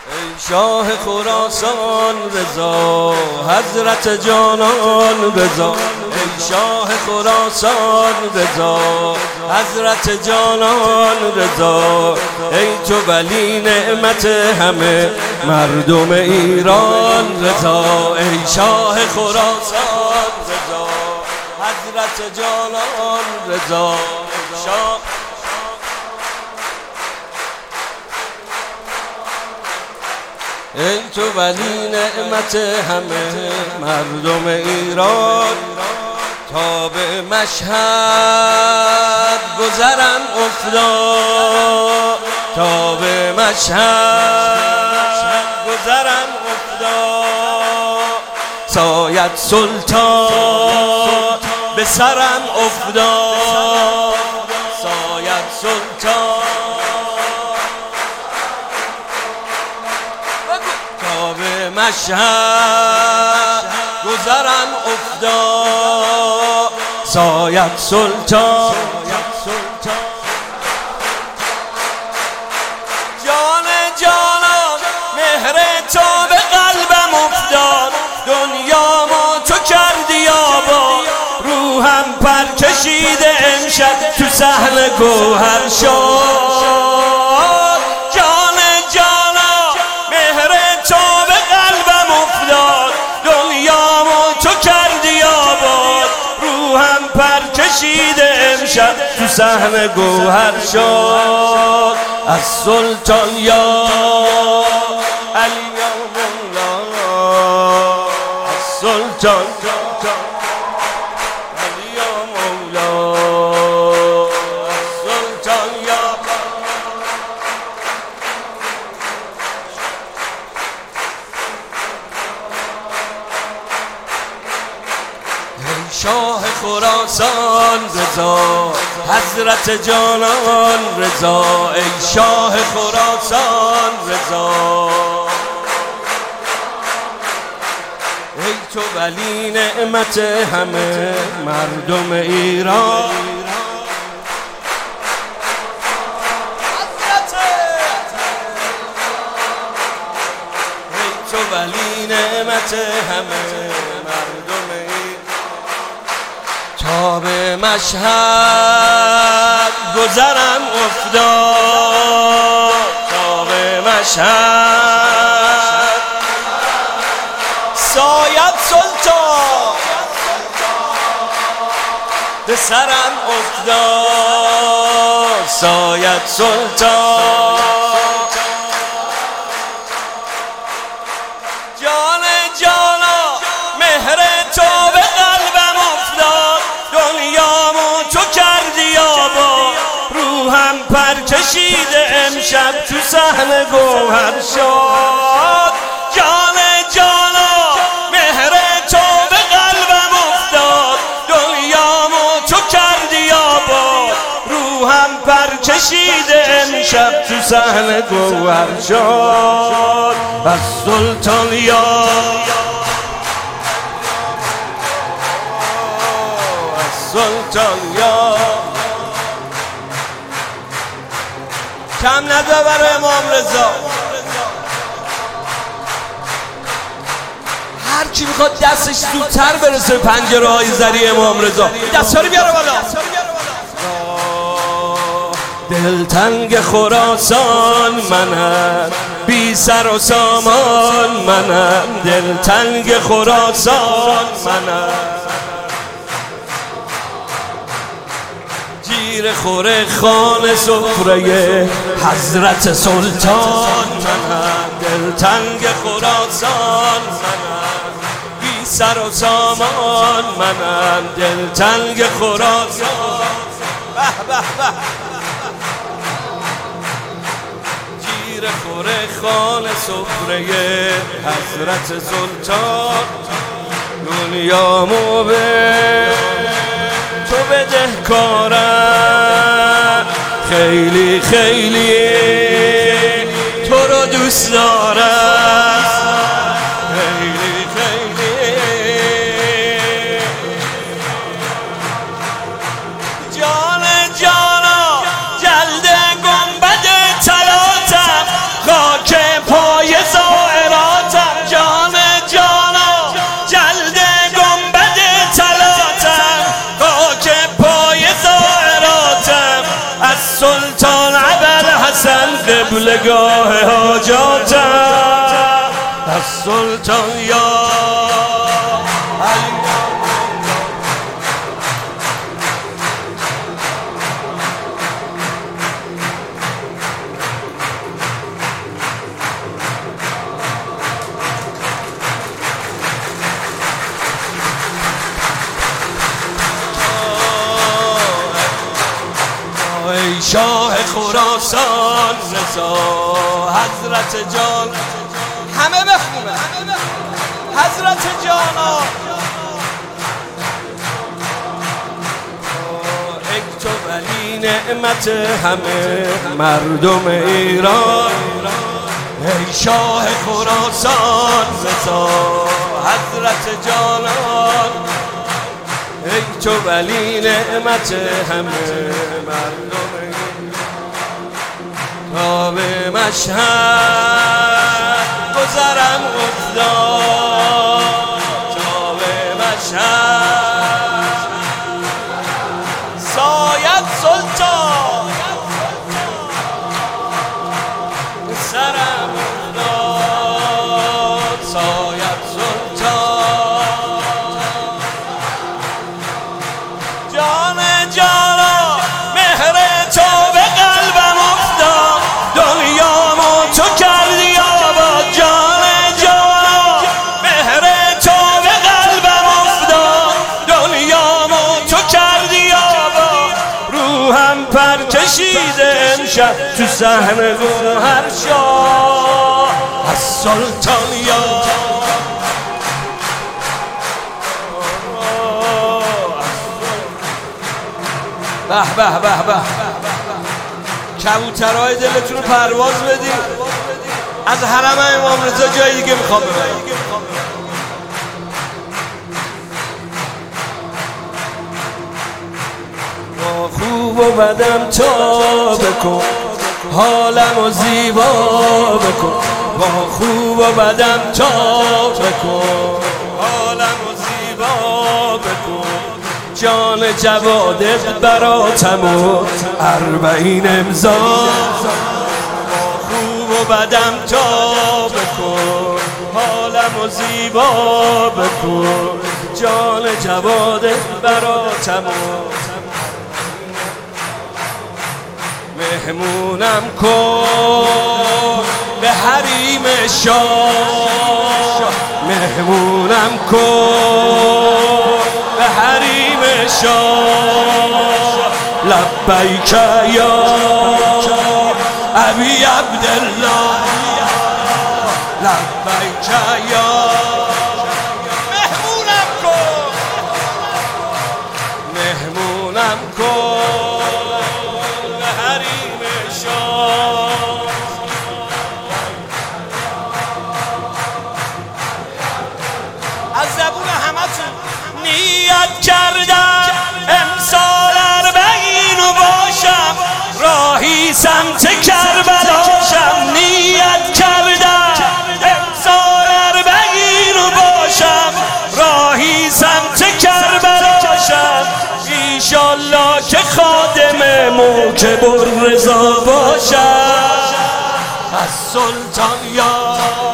ای شاه خراسان رضا، حضرت جانان رضا. ای شاه خراسان رضا، حضرت جانان رضا. ای تو ولی نعمت همه مردم ایران رضا. ای شاه خراسان رضا، حضرت جانان رضا. ای تو ولی نعمت همه مردم ایران. تا به مشهد گذرم افتاد، تا به مشهد گذرم افتاد. سایت سلطان به سرم افتاد، سایت سلطان به مشهد گذرم افتاد. سایت سلطان جان جانان، مهر تو به قلبم افتاد. دنیامو تو کردی آباد، روحم پر کشیده امشب تو صحن گوهر شد. جان جانان، مهر تو به قلبم افتاد. دنیامو تو کردی آباد، روحم پر کشیده امشب تو صحن گوهر شد. از سلطان یا علی یا مولا، از سلطان علی یا مولا، از سلطان یا شاه خراسان رضا، حضرت جانان رضا. ای شاه خراسان رضا، ای تو ولی نعمت همه مردم ایران. ای تو ولی نعمت همه مردم ایران. تا به مشهد گذرم افتاد، تا به مشهد. سایت سلطان به سرم افتاد، سایت سلطان جان جانا، مهر تو به قلبم افتاد. دنیامو تو کردی آباد، روحم پر کشیده امشب تو صحن گوهر شد. جان جانا، مهر تو به قلبم افتاد. دنیامو تو کردی آباد، روحم پر کشیده امشب تو صحن گوهر شد. از سلطان یا سلطان یا کم نده برای امام رضا. هر کی میخواد دستش زودتر برسه به پنجره های زری امام رضا، دستا رو بیاره بالا. دلتنگ خراسان منم، بی سر و سامان منم. دلتنگ خراسان منم، گیر خوره خانه سفره حضرت سلطان منم. دلتنگ خراسان منم، بی سر و سامان منم. دلتنگ خراسان به به به، گیر خوره خانه سفره حضرت سلطان. دنیامو به تو بدهکارم، خیلی خیلی تو رو دوست دارم. خیلی خیلی جان جانا، جلد گنبد طلاتم، خاک پای نگاه حاجاتم از سلطان یا ای شاه خراسان رضا حضرت جان همه بخونه حضرت جانا ای تو ولی نعمت همه مردم ایران ای شاه خراسان رضا حضرت جانان ای تو ولی نعمت همه مردم تا به مشهد گذرم افتاد تا به مشهد ساید سلطان سرم افتاد ساید سلطان جان جانا مهر تو به قلبم افتاد دنیامو تو کردی آباد جان جانا مهر تو به قلبم افتاد دنیامو تو کردی آباد روحم پر کشیده امشب تو صحن گوهر شاه از سلطان یا به به به به کبوترهای دلتون رو پرواز بدید از حرم امام رضا جای دیگه میخوام ببرم با خوب و بدم تا بکن حالم و زیبا بکن با خوب و بدم تا بکن حالم و زیبا بکن جان جوادت براتم و 40 امضا خوب و بدم تا بکن حالم و زیبا بکن جان جوادت براتم و مهمونم کن به حریم شاه مهمونم کن به حریم شاه لبیک یا ابی عبدالله لبیک یا مهمونم کن مهمونم کن به حریم شاه از زبون همتون نیت کردم امسال 40 باشم راهی سمت کربلاشم نیت کردم امسال 40 باشم راهی سمت کربلاشم ایشالله که خادم موکب الرضا باشم از سلطان یا